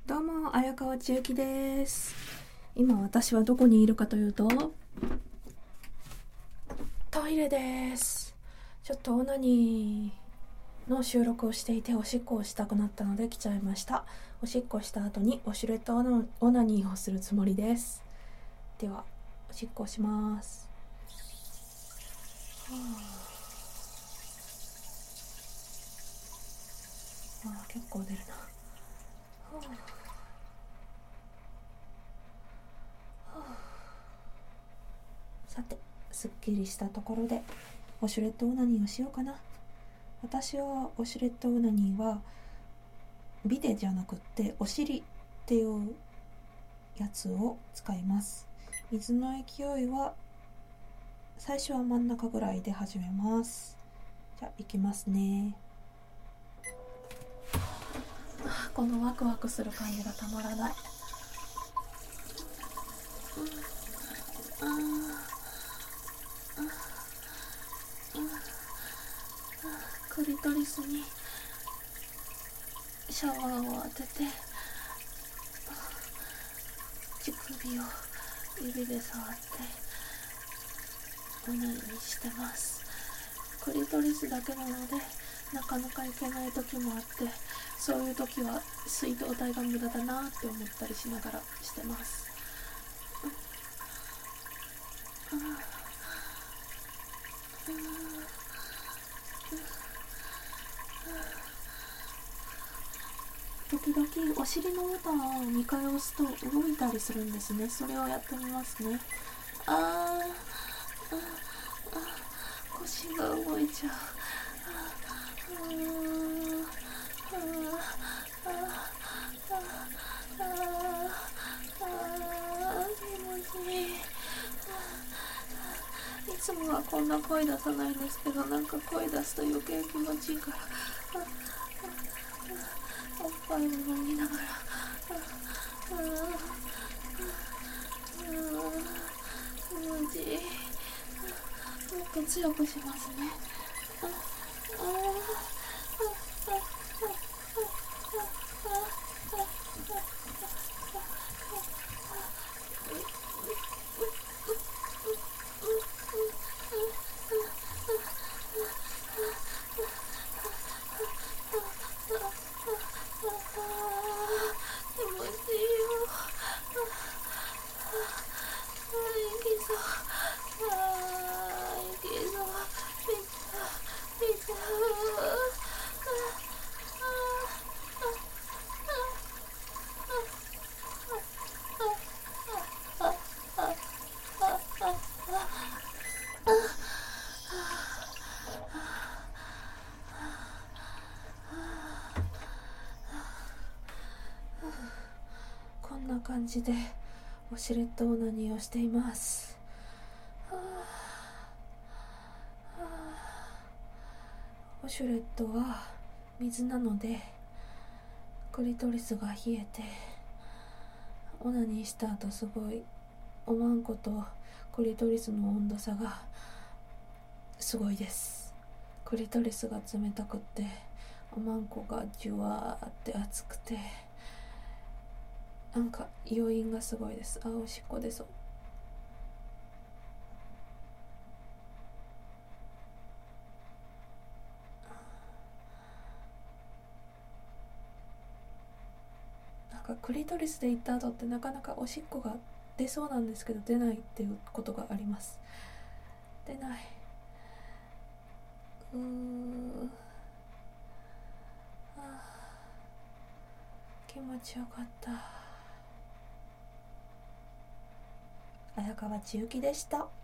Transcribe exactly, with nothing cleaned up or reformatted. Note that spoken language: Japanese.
どうも、綾川千幸です。今私はどこにいるかというと、トイレです。ちょっとオナニーの収録をしていておしっこをしたくなったので来ちゃいました。おしっこした後にウォシュレットオナニーをするつもりです。では、おしっこをします。はあ、あ結構出るな。はあさて、すっきりしたところでウォシュレットオナニーをしようかな。私はウォシュレットオナニーはビデじゃなくってお尻っていうやつを使います。水の勢いは最初は真ん中ぐらいで始めます。じゃあいきますね。このワクワクする感じがたまらない。クリトリスにシャワーを当てて乳首を指で触ってオナニーしてます。クリトリスだけなのでなかなかいけない時もあって、そういう時は水道代が無駄だなって思ったりしながらしてます。時々お尻のボタンをにかい押すと動いたりするんですね。それをやってみますね。あーああ腰が動いちゃう。あーあーあーあーあー気持ちいい。いつもはこんな声出さないんですけど、なんか声出すと余計気持ちいいから、おっぱいも飲みながら、気持ちいい。もっと強くしますね。こんな感じでウォシュレットオナニーをしています。はあはあ、ウォシュレットは水なのでクリトリスが冷えて、オナニーした後すごいおまんことクリトリスの温度差がすごいです。クリトリスが冷たくっておまんこがジュワーって熱くて、なんか余韻がすごいです。あ、おしっこ出そう。なんかクリトリスで行った後ってなかなかおしっこが出そうなんですけど出ないっていうことがあります。出ない。うーん、あ気持ちよかった。綾川千幸でした。